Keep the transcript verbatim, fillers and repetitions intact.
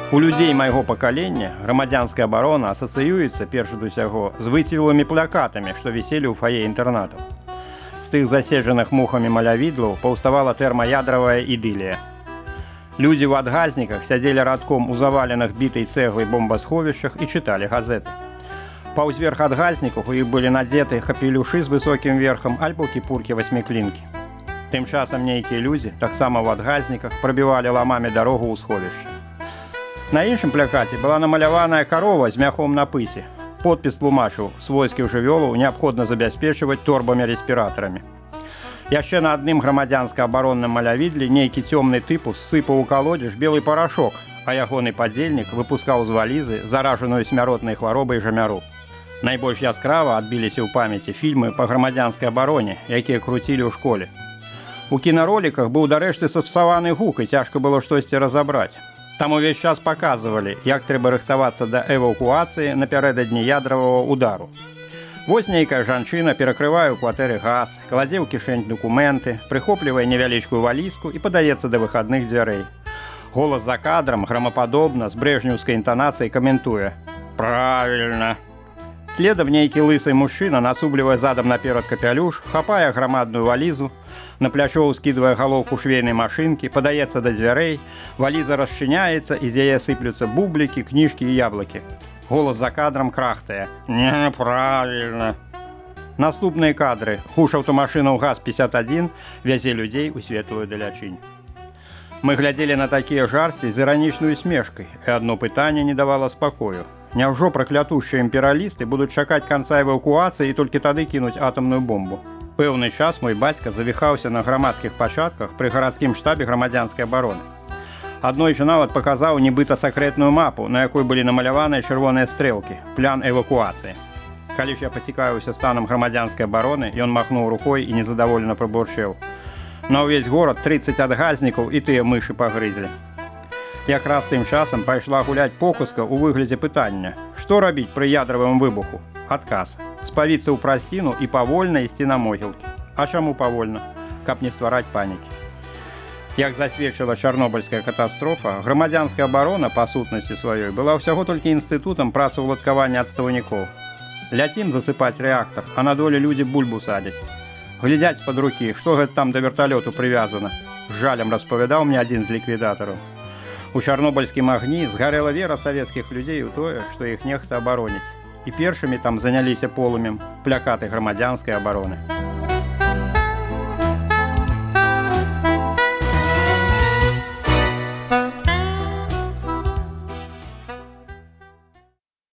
У людзей майго пакалення грамадзянская абарона асацыюецца, перш за ўсяго, з выцвілымі плакатамі, што віселі ў фае інтэрнатаў. З тых заседжаных мухамі малявідлаў паўставала тэрмаядравая ідылія. Людзі ў адгазніках сядзелі радком у заваленых бітай цэглай бомбасховішчах і чыталі газеты. Паўзверх адгазнікаў у іх былі надзеты капелюшы з высокім верхам альбо кіпуркі васьміклінкі. Тым часам нейкія людзі, таксама ў адгазніках, прабівалі ламамі дарогу ў сховішча. На іншым плакаце была намаляваная карова з мяхом на пысе. Подпіс тлумачыў: свойскіх жывёлаў неабходна забяспечваць торбамі-рэспіратарамі. Яшчэ на адным грамадзянска-абаронным малявідле нейкі цёмны тыпус сыпаў у калодзеж белы парашок, а ягоны падзельнік выпускаў з валізы заражаную смяротнай хваробай жамяру. Найбольш яскрава адбіліся ў памяці фільмы па грамадзянскай абароне, якія круцілі ў школе. У кінароліках быў дарэшты сапсаваны гук, і цяжка было штосьці разабраць. Там увесь час паказвалі, як трэба рыхтавацца да эвакуацыі напярэдадні ядравага удару. Вось нейкая жанчына перакрывае ў кватэры газ, кладзе ў кішэнь дакументы, прыхоплівае невялічкую валізку і падаецца да выхадных дзвярэй. Голас за кадрам грамападобна з брэжнеўскай інтанацыяй каментуе: «Правільна». Следам нейкі лысы мужчына нацублівае задам наперад капялюш, хапае грамадную валізу, на плячо ўскідвае галоўку швейнай машынкі, падаецца да дзвярэй, валіза расчыняецца, і з яе сыплюцца бублікі, кніжкі і яблыкі. Голас за кадрам крахтае: «Няправільна». Наступныя кадры. Хуш аўтамашынаў газ пятьдесят один вязе людзей у светлую далячынь. Мы глядзелі на такія жарсці з іранічнай усмешкай, і адно пытанне не давала спакою. Няўжо праклятушчыя імперыялісты будуць чакаць канца эвакуацыі і толькі тады кінуць атамную бомбу? Пэўны час мой бацька завіхаўся на грамадскіх пачатках пры гарадскім штабе грамадзянскай абароны. Аднойчы нават паказаў нібыта сакрэтную мапу, на якой былі намаляваныя чырвоныя стрэлкі, план эвакуацыі. Калі ж я пацікавіўся станам грамадзянскай абароны, ён махнуў рукой і незадаволена прабурчэў: «На ўвесь горад трыццаць адгазнікаў і тыя мышы пагрызлі». Якраз тым часам пайшла гуляць покуска ў выглядзе пытання: што рабіць пры ядравым выбуху? Адказ: спавіцца ў прасціну і павольна ісці на могілкі. А чаму павольна? Каб не ствараць панікі. Як засведчыла чарнобыльская катастрофа, грамадзянская абарона па сутнасці сваёй была ўсяго толькі інстытутам працаўладкавання адстаўнікоў. Ляцім засыпаць рэактар, а на долі людзі бульбу садзяць. Глядзяць пад рукі, што гэта там да верталёту прывязана. З жалем распавядаў мне адзін з ліквідатараў. У чарнобыльскім агні згарэла вера савецкіх людзей у тое, што іх нехта абароніць. І першымі там заняліся полымем плакаты грамадзянскай абароны.